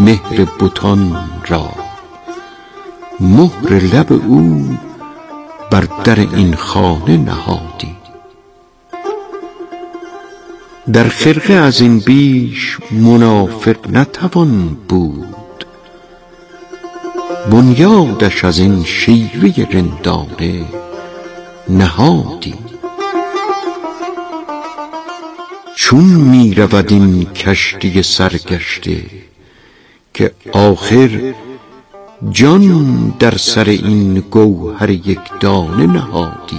مهر بتان را، مهر لب او بر در این خانه نهادی. در خرقه از این بیش منافق نتوان بود، بنیادش از این شیوه رندانه نهادی. چون می رود این کشتی سرگشته، که آخر جان در سر این گوهر یک دانه نهادی.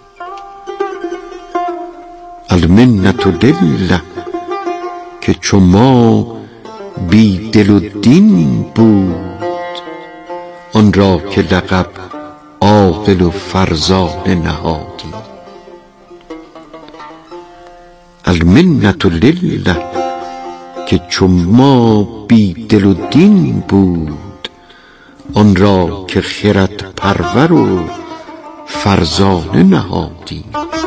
المنت لله که چو ما بی دل و دین بود، آن را که لقب عاقل و فرزانه نهادی. المنت لله که چو ما بی دل و دین بود، آن را که خرد پرور و فرزانه نهادی.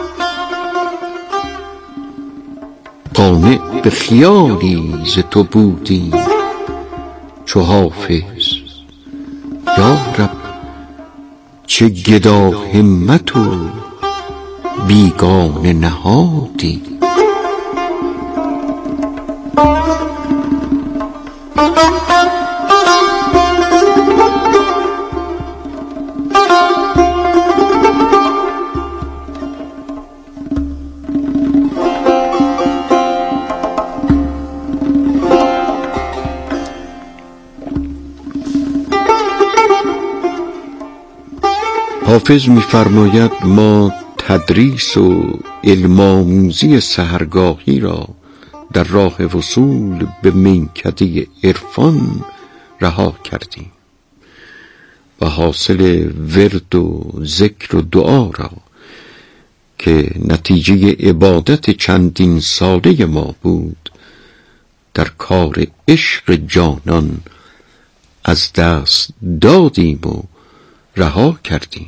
قانع به خیالی ز تو بودیم چو حافظ، یا رب چه گدا همت و بیگانه نهادی. حافظ می‌فرماید ما تدریس و علم آموزی سحرگاهی را در راه وصول به میکده عرفان رها کردیم و حاصل ورد و ذکر و دعا را که نتیجه عبادت چندین ساله ما بود در کار عشق جانان از دست دادیم و رها کردیم.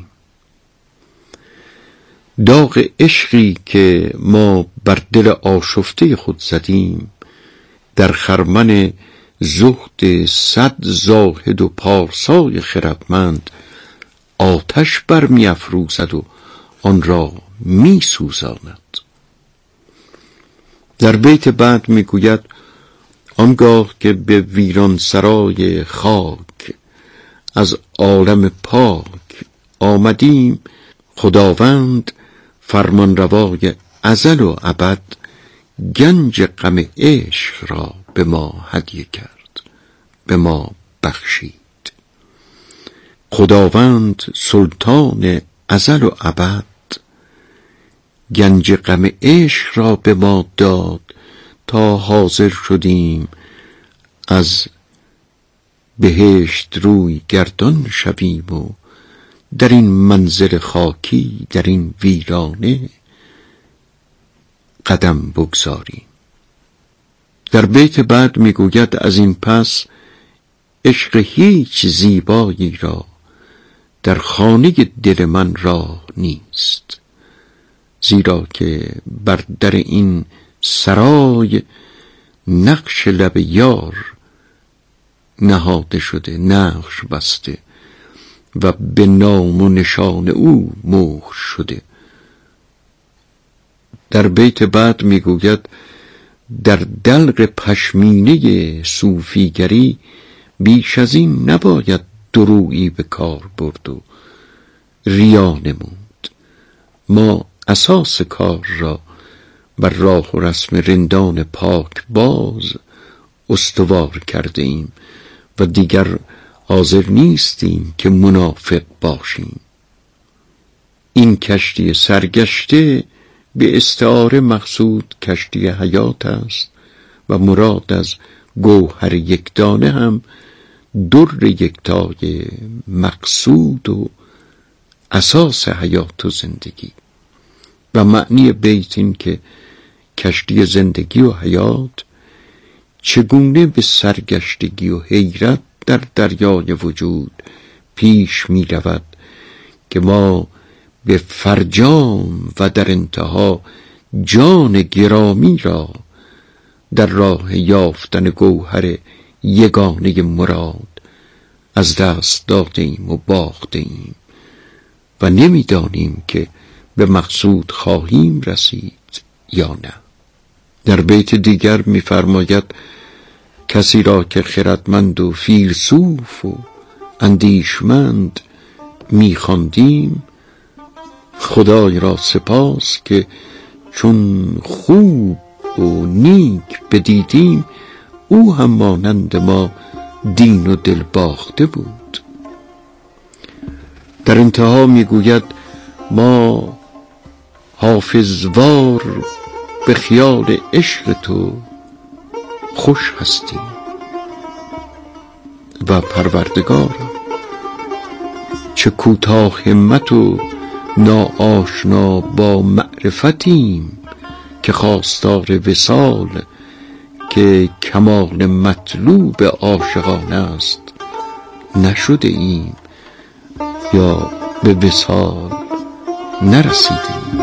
داغ عشقی که ما بر دل آشفته خود زدیم، در خرمن زهد صد زاهد و پارسای خردمند آتش برمی افروزد و آن را می سوزاند. در بیت بعد می گوید آنگاه که به ویران سرای خاک از عالم پاک آمدیم، خداوند فرمانروای ازل و ابد گنج غم عشق را به ما هدیه کرد، به ما بخشید. خداوند سلطان ازل و ابد گنج غم عشق را به ما داد تا حاضر شدیم از بهشت روی گردان شویم و در این منزل خاکی، در این ویرانه قدم بگذاریم. در بیت بعد میگوید از این پس عشق هیچ زیبایی را در خانه دل من راه نیست، زیرا که بر در این سرای نقش لب یار نهاده شده، نقش بسته و به نام و نشان او مهر شده. در بیت بعد میگوید در دلق پشمینه صوفیگری بیش از این نباید درویی به کار برد و ریا نمود. ما اساس کار را بر راه و رسم رندان پاک باز استوار کرده ایم و دیگر حاضر نیستیم که منافق باشیم. این کشتی سرگشته به استعاره مقصود کشتی حیات است و مراد از گوهر یکدانه هم در یکتای مقصود و اساس حیات و زندگی. و معنی بیت این که کشتی زندگی و حیات چگونه به سرگشتگی و حیرت در دریای وجود پیش می رود که ما به فرجام و در انتها جان گرامی را در راه یافتن گوهر یگانه مراد از دست دادیم و باختیم و نمیدانیم که به مقصود خواهیم رسید یا نه. در بیت دیگر می‌فرماید کسی را که خردمند و فیلسوف و اندیشمند می‌خواندیم، خدای را سپاس که چون خوب و نیک بدیدیم، او هم مانند ما دین و دل باخته بود. در انتها میگوید ما حافظوار به خیال عشق تو خوش هستیم و پروردگار چه کوتاه همت و ناآشنا با معرفتیم که خواستار وصال که کمال مطلوب عاشقانه است نشده ایم یا به وصال نرسیدیم.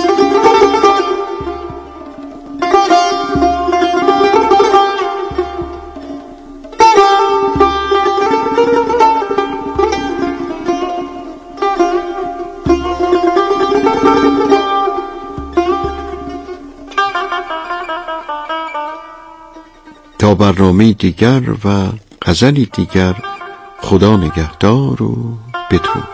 تا برنامه دیگر و غزلی دیگر، خدا نگهدار و بدرود.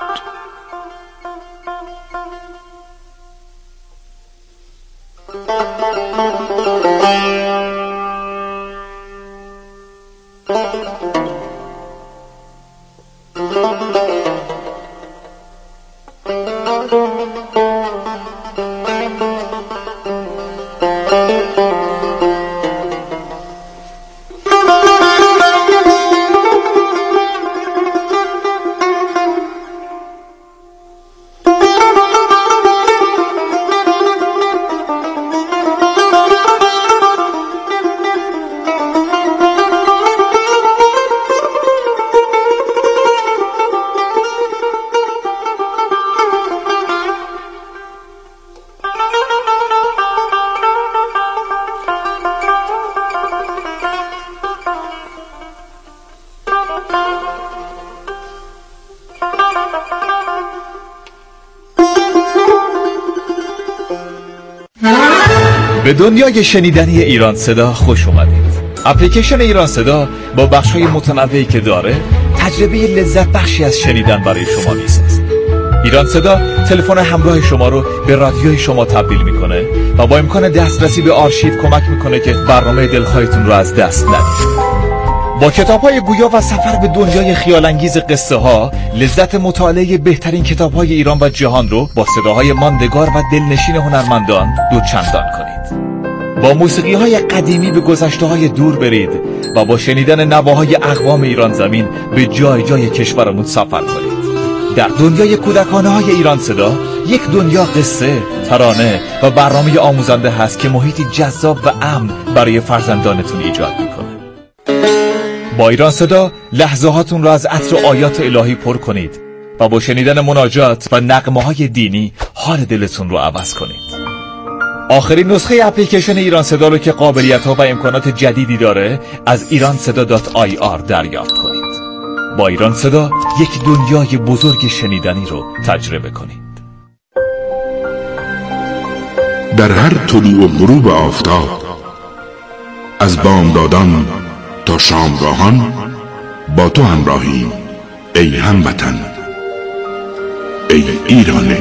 به دنیای شنیدنی ایران صدا خوش اومدید. اپلیکیشن ایران صدا با بخش‌های متنوعی که داره، تجربه لذت بخشی از شنیدن برای شما میسازه. ایران صدا تلفن همراه شما رو به رادیوی شما تبدیل میکنه و با امکان دسترسی به آرشیو کمک میکنه که برنامه دلخواهتون رو از دست ندید. با کتاب‌های گویا و سفر به دنیای خیال‌انگیز قصه ها، لذت مطالعه بهترین کتاب‌های ایران و جهان رو با صداهای ماندگار و دلنشین هنرمندان دوچندان کنید. با موسیقی‌های قدیمی به گذشته‌های دور برید و با شنیدن نواهای اقوام ایران زمین به جای جای کشورمون سفر کنید. در دنیای کودکانه‌های ایران صدا، یک دنیا قصه، ترانه و برنامه آموزنده هست که محیطی جذاب و امن برای فرزندانتون ایجاد می‌کنه. با ایران صدا لحظه هاتون را از عطر آیات الهی پر کنید و با شنیدن مناجات و نغمه‌های دینی حال دلتون رو عوض کنید. آخرین نسخه اپلیکیشن ایران صدا رو که قابلیت‌ها و امکانات جدیدی داره از iranseda.ir دریافت کنید. با ایران صدا یک دنیای بزرگ شنیدنی رو تجربه کنید. در هر طلوع و غروب آفتاب، از بامدادان تا شامگاهان با تو همراهیم ای هموطن، ای ایران.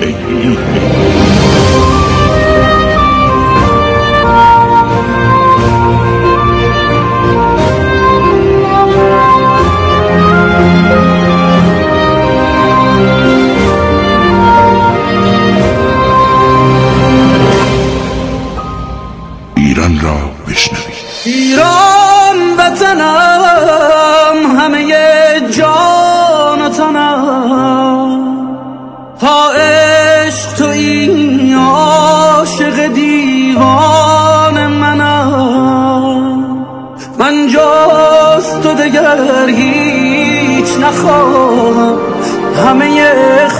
ایران را بشنوید. ایران وطنم، همه جان و تنم، تا عشق تو این عاشق دیوان منم. من جز تو دگر هیچ نخواهم، همه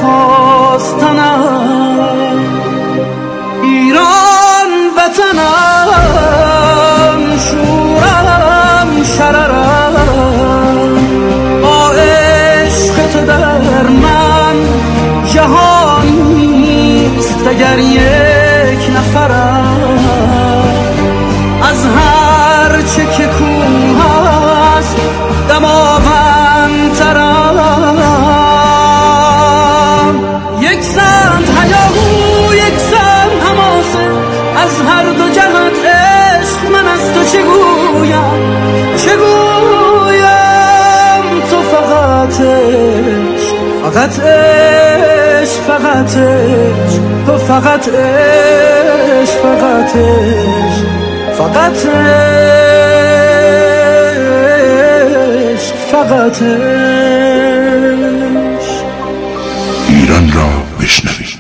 خواستنم. ایران وطنم، شورم شررم، اگر یک نفرم از هر چه که کوه هست دماوندترم، یک سمت هیاهو یک سمت حماسه، از هر دو جهت عشق من از تو چه گویم تو فقط عشق، فقط عشق، فقط عشق، تو فقط عشق، فقط عشق، فقط عشق، فقط عشق. ایران را بشنوید.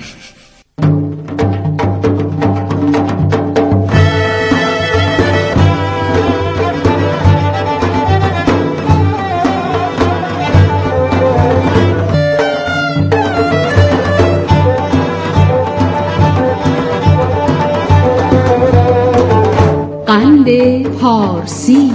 قند پارسی.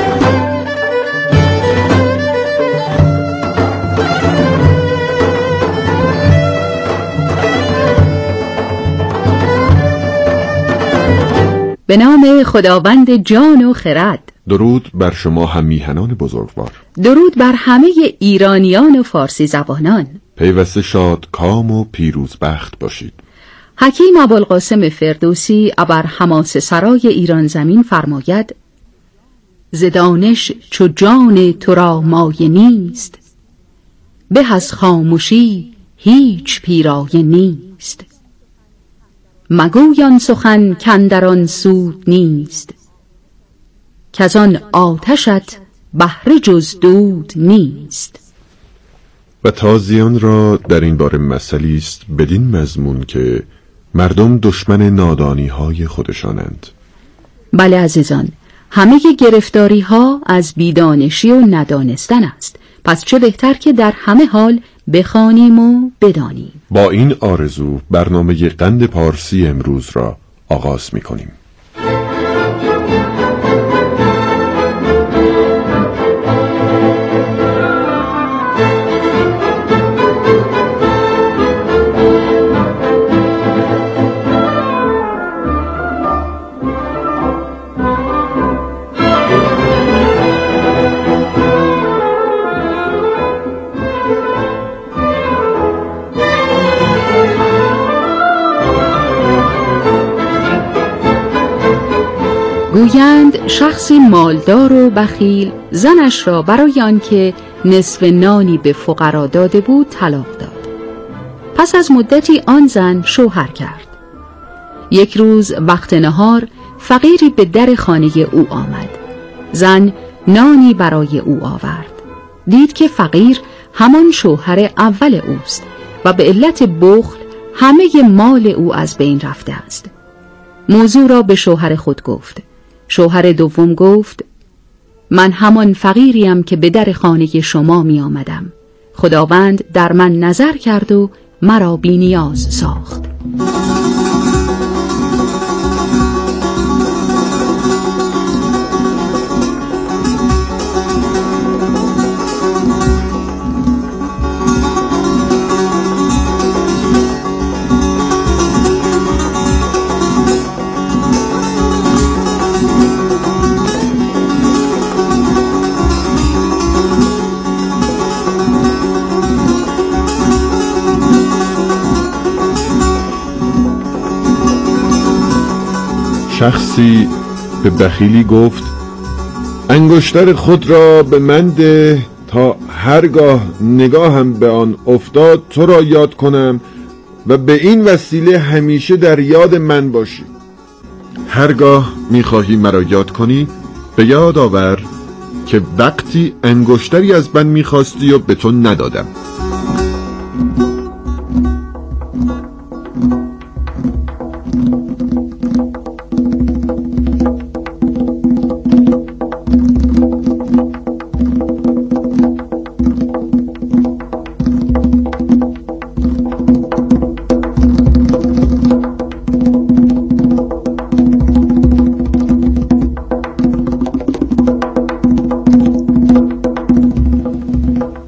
به نام خداوند جان و خرد. درود بر شما هم میهنان بزرگوار. درود بر همه ایرانیان و فارسی زبانان. پیوسته شاد کام و پیروزبخت باشید. حکیم ابوالقاسم فردوسی ابر حماسه سرای ایران زمین فرماید: ز دانش چو جان تو را مایه نیست، به از خاموشی هیچ پیرایه نیست. مگوی آن سخن کاندر آن سود نیست، کز آن آتشت بهره جز دود نیست. و تازیان را در این باره مثلی است بدین مضمون که مردم دشمن نادانی های خودشانند. بله عزیزان، همه گرفتاری ها از بیدانشی و ندانستن است. پس چه بهتر که در همه حال بخوانیم و بدانیم. با این آرزو برنامه قند پارسی امروز را آغاز می کنیم. گویند شخصی مالدار و بخیل زنش را برای آنکه نصف نانی به فقرا داده بود طلاق داد. پس از مدتی آن زن شوهر کرد. یک روز وقت نهار فقیری به در خانه او آمد. زن نانی برای او آورد. دید که فقیر همان شوهر اول اوست و به علت بخل همه مال او از بین رفته است. موضوع را به شوهر خود گفت. شوهر دوم گفت: من همان فقیریم که به در خانه شما می آمدم. خداوند در من نظر کرد و مرا بی نیاز ساخت. شخصی به بخیلی گفت: انگشتر خود را به من ده تا هرگاه نگاهم به آن افتاد تو را یاد کنم و به این وسیله همیشه در یاد من باشی. هرگاه میخواهی مرا یاد کنی به یاد آور که وقتی انگشتری از من میخواستی و به تو ندادم.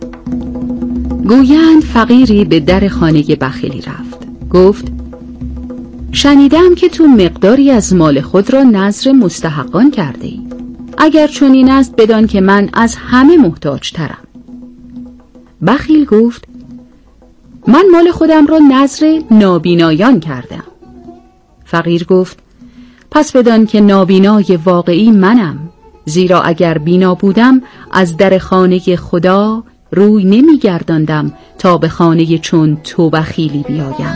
گویند فقیری به در خانه بخیلی رفت. گفت: شنیدم که تو مقداری از مال خود را نذر مستحقان کرده ای. اگر چنین است بدان که من از همه محتاج ترم. بخیل گفت من مال خودم را نذر نابینایان کردم. فقیر گفت پس بدان که نابینای واقعی منم، زیرا اگر بینا بودم از در خانه خدا روی نمی گرداندم تا به خانه چون تو بخیلی بیایم.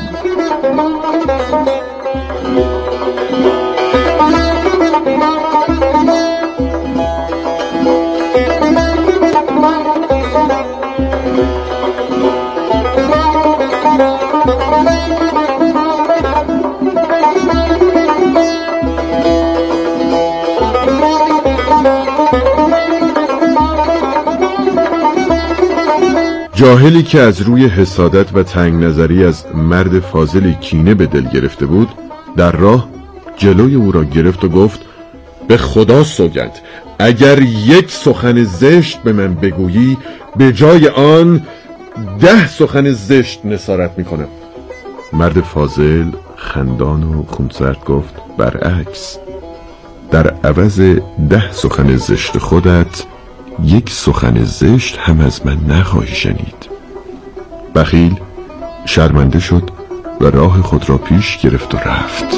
جاهلی که از روی حسادت و تنگ نظری از مرد فاضلی کینه به دل گرفته بود، در راه جلوی او را گرفت و گفت به خدا سوگند اگر یک سخن زشت به من بگویی به جای آن 10 سخن زشت نثارت میکنم. مرد فاضل خندان و خونسرد گفت برعکس، در عوض 10 سخن زشت خودت 1 سخن زشت هم از من نخواهی شنید. بخیل شرمنده شد و راه خود را پیش گرفت و رفت.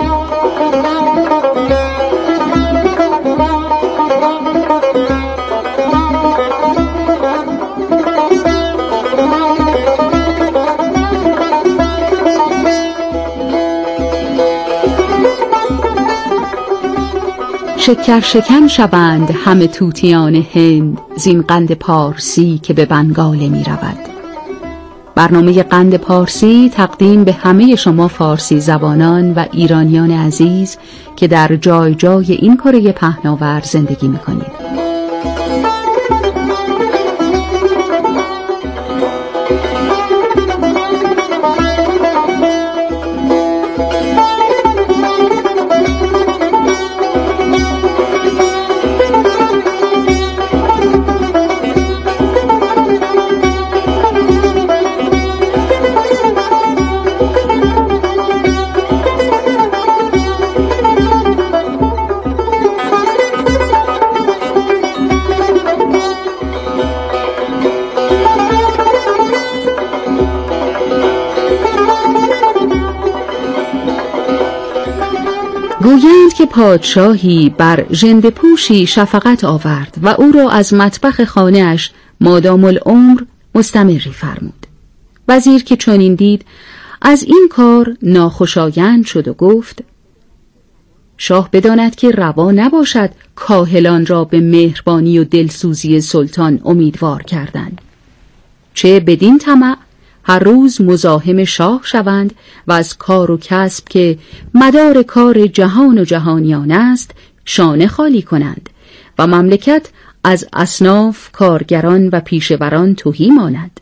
شکر شکن شوند همه طوطیان هند، زین قند پارسی که به بنگاله می رود. برنامه قند پارسی تقدیم به همه شما فارسی زبانان و ایرانیان عزیز که در جای جای این کره پهناور زندگی می کنید. گویند که پادشاهی بر ژنده پوشی شفقت آورد و او را از مطبخ خانه‌اش مادام العمر مستمری فرمود. وزیر که چنین دید از این کار ناخوشایند شد و گفت شاه بداند که روا نباشد کاهلان را به مهربانی و دلسوزی سلطان امیدوار کردند، چه بدین طمع هر روز مزاحم شاه شوند و از کار و کسب که مدار کار جهان و جهانیان است شانه خالی کنند و مملکت از اصناف کارگران و پیشوران تهی ماند.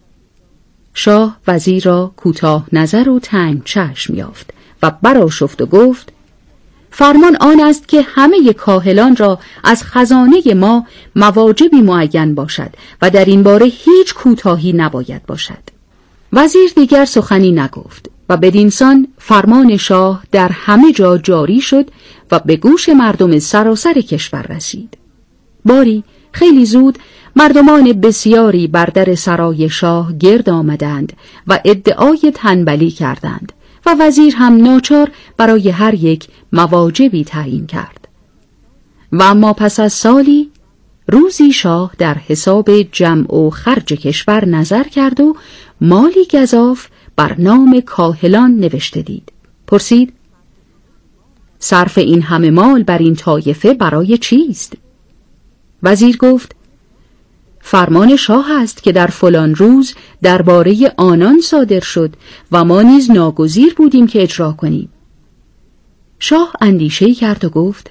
شاه وزیر را کوتاه نظر و تنگ چشم یافت و برآشفت و گفت فرمان آن است که همه کاهلان را از خزانه ما مواجبی معین باشد و در این باره هیچ کوتاهی نباید باشد. وزیر دیگر سخنی نگفت و بدینسان فرمان شاه در همه جا جاری شد و به گوش مردم سراسر کشور رسید. باری خیلی زود مردمان بسیاری بر در سرای شاه گرد آمدند و ادعای تنبلی کردند و وزیر هم ناچار برای هر یک مواجبی تعیین کرد. و اما پس از سالی روزی شاه در حساب جمع و خرج کشور نظر کرد و مالی گزاف بر نام کاهلان نوشته دید. پرسید صرف این همه مال بر این طایفه برای چیست؟ وزیر گفت فرمان شاه است که در فلان روز درباره آنان صادر شد و ما نیز ناگزیر بودیم که اجرا کنیم. شاه اندیشه‌ای کرد و گفت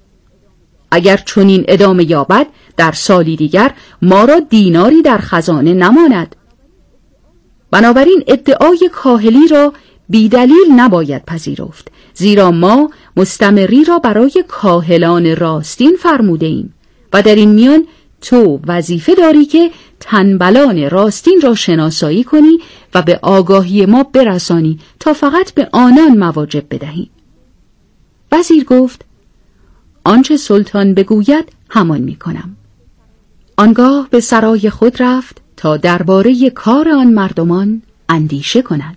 اگر چنین ادامه یابد در سالی دیگر ما را دیناری در خزانه نماند. بنابراین ادعای کاهلی را بیدلیل نباید پذیرفت، زیرا ما مستمری را برای کاهلان راستین فرموده ایم و در این میان تو وظیفه داری که تنبلان راستین را شناسایی کنی و به آگاهی ما برسانی تا فقط به آنان مواجب بدهیم. وزیر گفت آنچه سلطان بگوید همان می کنم. آنگاه به سرای خود رفت تا درباره کار آن مردمان اندیشه کند.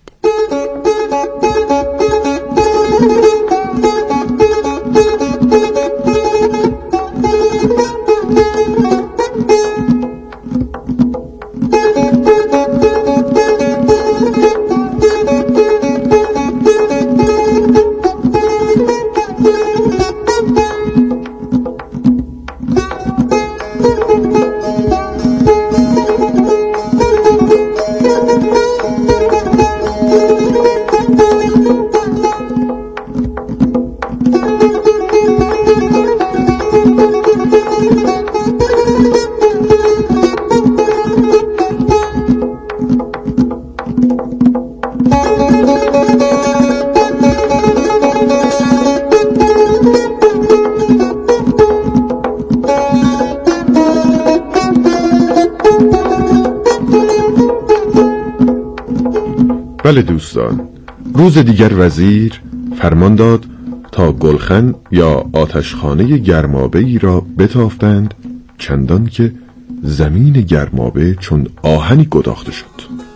بله دوستان، روز دیگر وزیر فرمان داد تا گلخن یا آتشخانه گرمابه‌ای را بتافتند، چندان که زمین گرمابه چون آهنی گداخته شد.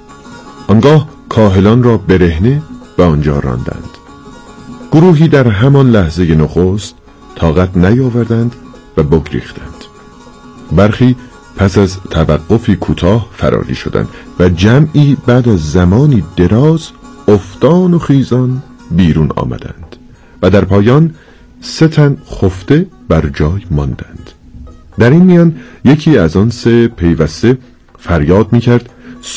آنگاه کاهلان را برهنه به آنجا راندند. گروهی در همان لحظه نخست طاقت نیاوردند و بگریختند. برخی پس از توقفی کوتاه فراری شدند و جمعی بعد از زمانی دراز افتان و خیزان بیرون آمدند و در پایان 3 تن خفته بر جای ماندند. در این میان یکی از آن 3 پیوسته فریاد میکرد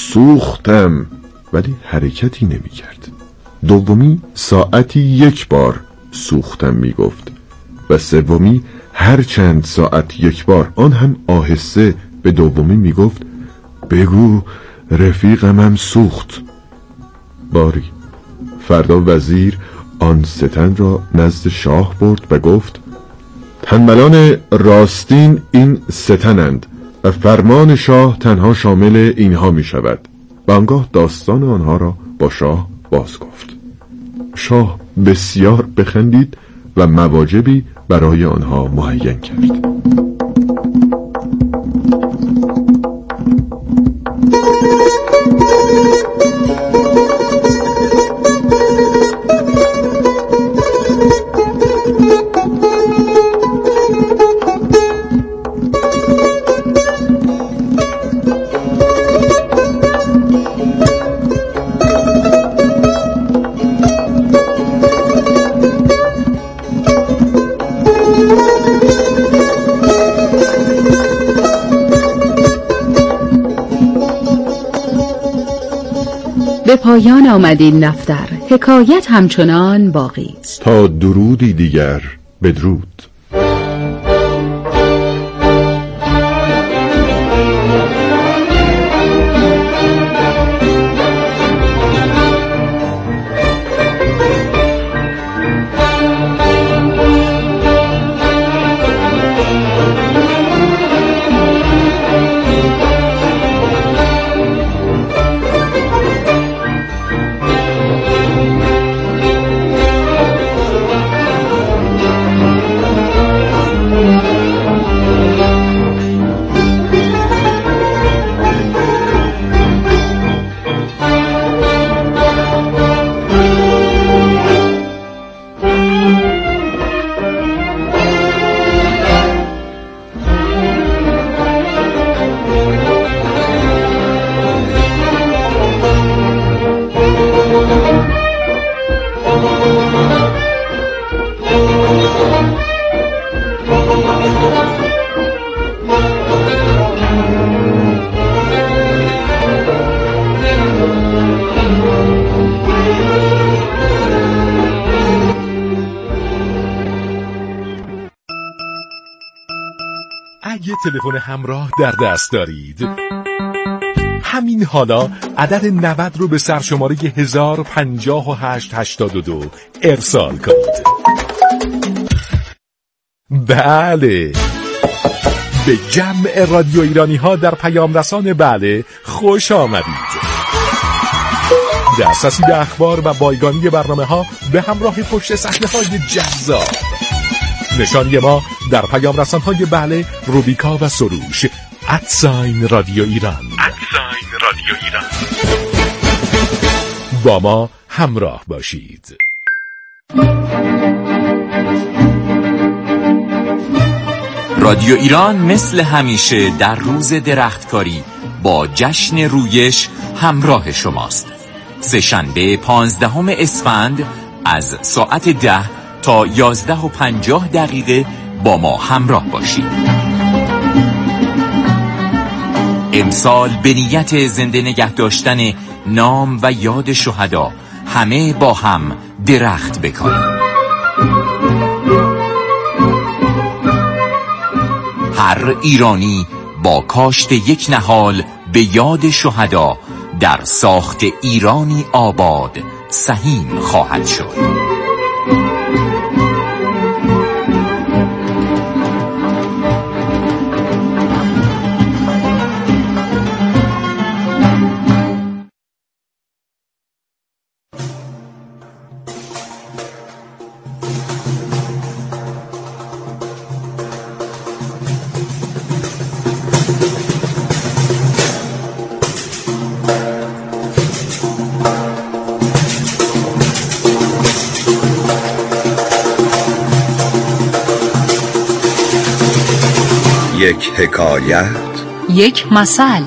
سوختم، ولی حرکتی نمیکرد. دومی ساعتی 1 بار سوختم میگفت و سومی هر چند ساعت 1 بار، آن هم آهسته، به دومی میگفت بگو رفیقم هم سوخت. باری فردا وزیر آن 3 تن را نزد شاه برد و گفت تنبلان راستین این 3 تنند و فرمان شاه تنها شامل اینها می شود. و آنگاه داستان آنها را با شاه باز گفت. شاه بسیار بخندید و مواجبی برای آنها معین کرد. به پایان آمد این دفتر. حکایت همچنان باقی است. تا درودی دیگر، بدرود. اگه تلفن همراه در دست دارید، همین حالا عدد 90 رو به سرشماره 105882 ارسال کنید. بله، به جمع رادیو ایرانی ها در پیام رسان بله خوش آمدید. دسترسی به اخبار و بایگانی برنامه ها به همراه پشت صحنه های جذاب. نشانی ما در پیام رسان های بله، روبیکا و سروش @رادیو ایران. با ما همراه باشید. رادیو ایران مثل همیشه در روز درختکاری با جشن رویش همراه شماست. سه‌شنبه 15 اسفند از ساعت 10 تا 11:50 با ما همراه باشید. امسال به نیت زنده نگه داشتن نام و یاد شهدا همه با هم درخت بکاریم. هر ایرانی با کاشت یک نهال به یاد شهدا در ساخت ایرانی آباد سهیم خواهد شد. یک حکایت، یک مثل.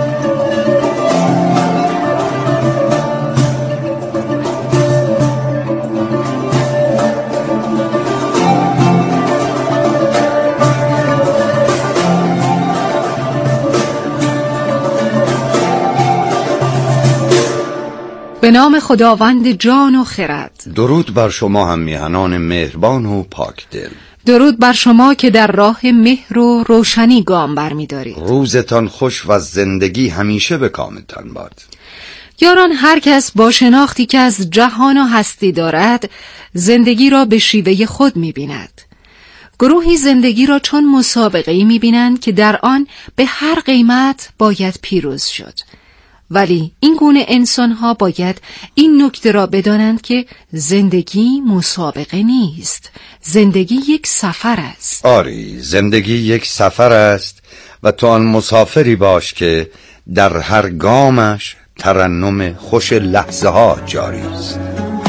به نام خداوند جان و خرد. درود بر شما هم میهنان مهربان و پاک دل. درود بر شما که در راه مهر و روشنی گام برمی‌دارید. روزتان خوش و زندگی همیشه به کامتان باد. یاران، هر کس با شناختی که از جهان و هستی دارد زندگی را به شیوه خود می‌بیند. گروهی زندگی را چون مسابقه‌ای می‌بینند که در آن به هر قیمت باید پیروز شد. ولی این گونه انسان‌ها باید این نکته را بدانند که زندگی مسابقه نیست. زندگی یک سفر است. آری، زندگی یک سفر است و تو آن مسافری باش که در هر گامش ترنم خوش لحظه ها جاری است.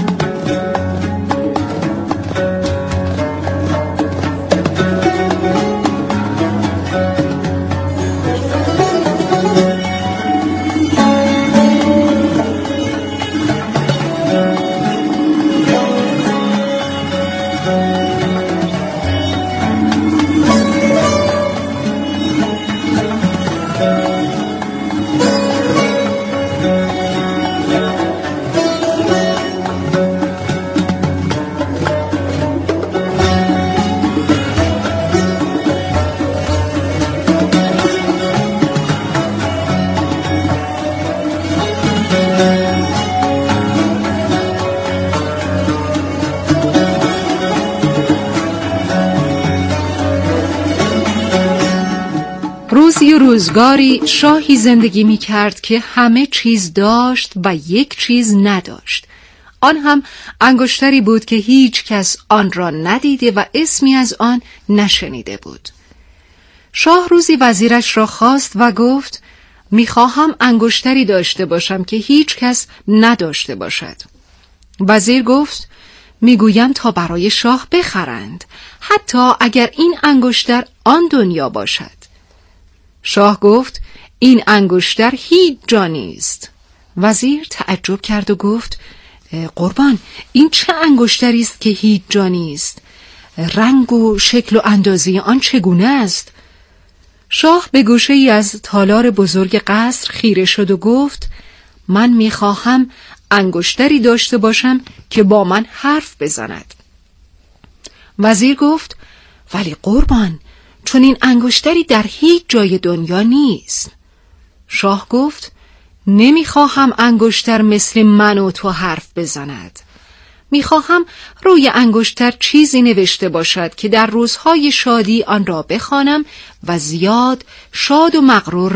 روزی و روزگاری شاهی زندگی می کرد که همه چیز داشت و یک چیز نداشت. آن هم انگشتری بود که هیچ کس آن را ندیده و اسمی از آن نشنیده بود. شاه روزی وزیرش را خواست و گفت میخواهم انگشتری داشته باشم که هیچ کس نداشته باشد. وزیر گفت میگویم تا برای شاه بخرند، حتی اگر این انگشتر آن دنیا باشد. شاه گفت این انگشتر هیچ جا نیست. وزیر تعجب کرد و گفت قربان، این چه انگشتری است که هیچ جا نیست؟ رنگ و شکل و اندازه آن چگونه است؟ شاه به گوشه ای از تالار بزرگ قصر خیره شد و گفت من میخواهم انگشتری داشته باشم که با من حرف بزند. وزیر گفت ولی قربان، چون این انگشتری در هیچ جای دنیا نیست. شاه گفت نمیخواهم انگشتر مثل من و تو حرف بزند. می‌خواهم روی انگشتر چیزی نوشته باشد که در روزهای شادی آن را بخوانم و زیاد شاد و مغرور